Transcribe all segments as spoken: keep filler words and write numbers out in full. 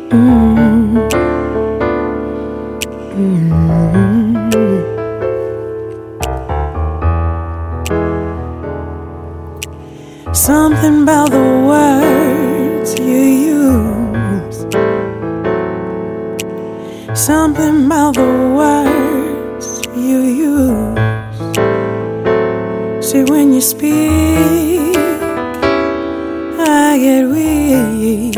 Mm-hmm. Mm-hmm. Something about the words you use, something about the words you use. See, when you speak, I get weak,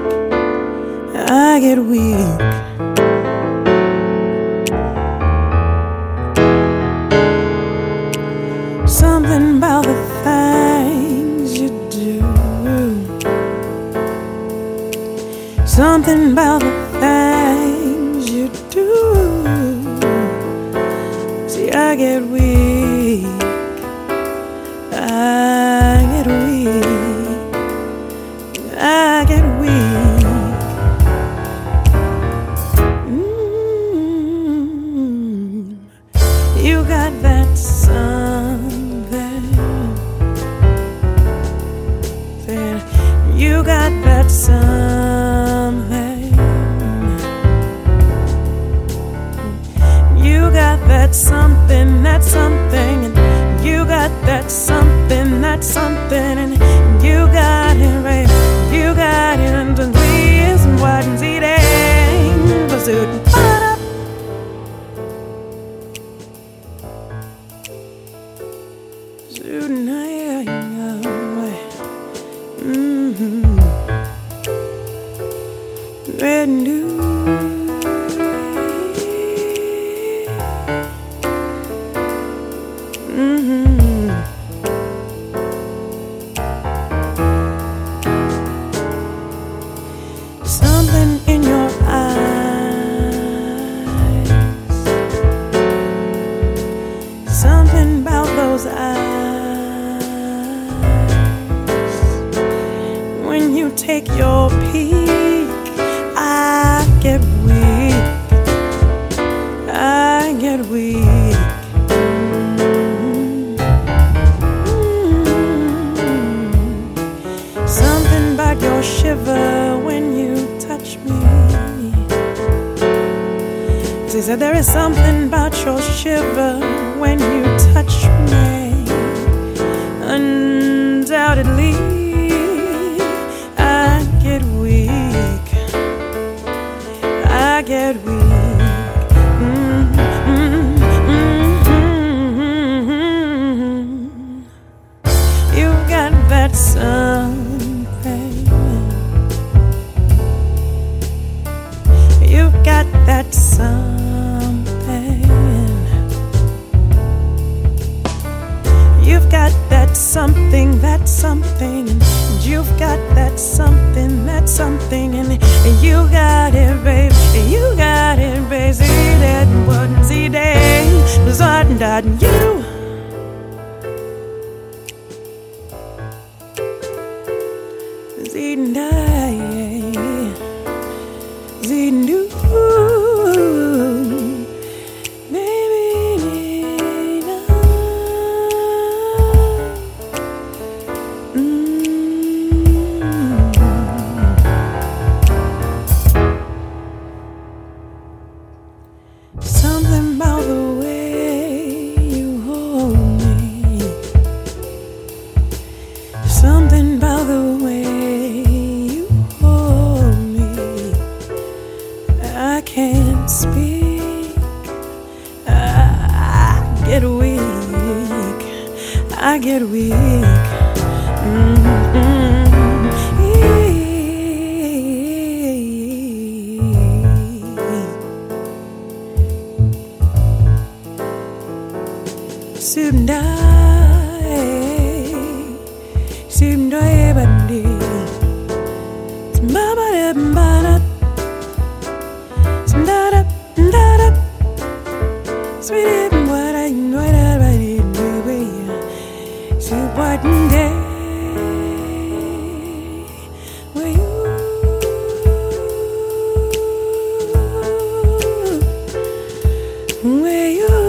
I get weak. Something about the things you do, something about the things you do. See, I get weak, I get weak, I get weak. Mm. You got that something, you got that something, you got that something, that something, and you got that something, that something, and you got it, right? You got it, and the reason why it's eating was it. Mm-hmm. Red new. Mm-hmm. Something in your eyes, something about those eyes. When you take your peek, I get weak, I get weak. Mm-hmm. Mm-hmm. Something about your shiver when you touch me. She said there is something about your shiver when you touch me. Undoubtedly I get weak, I get weak. Mm-hmm. Mm-hmm. You got that something, you got that something, you've got that something, that something, and you've got that something, that something, and you got it, baby, you got it, baby. See that, what, see that, was what, that, you. See that, see do. Something about the way you hold me, something about the way you hold me. I can't speak, I get weak, I get weak. Mm-hmm. Sundai, Sundai bandi, Mama bana, Sundara, Sundara, sweet what I know that I didn't do, so what day were you? Where you?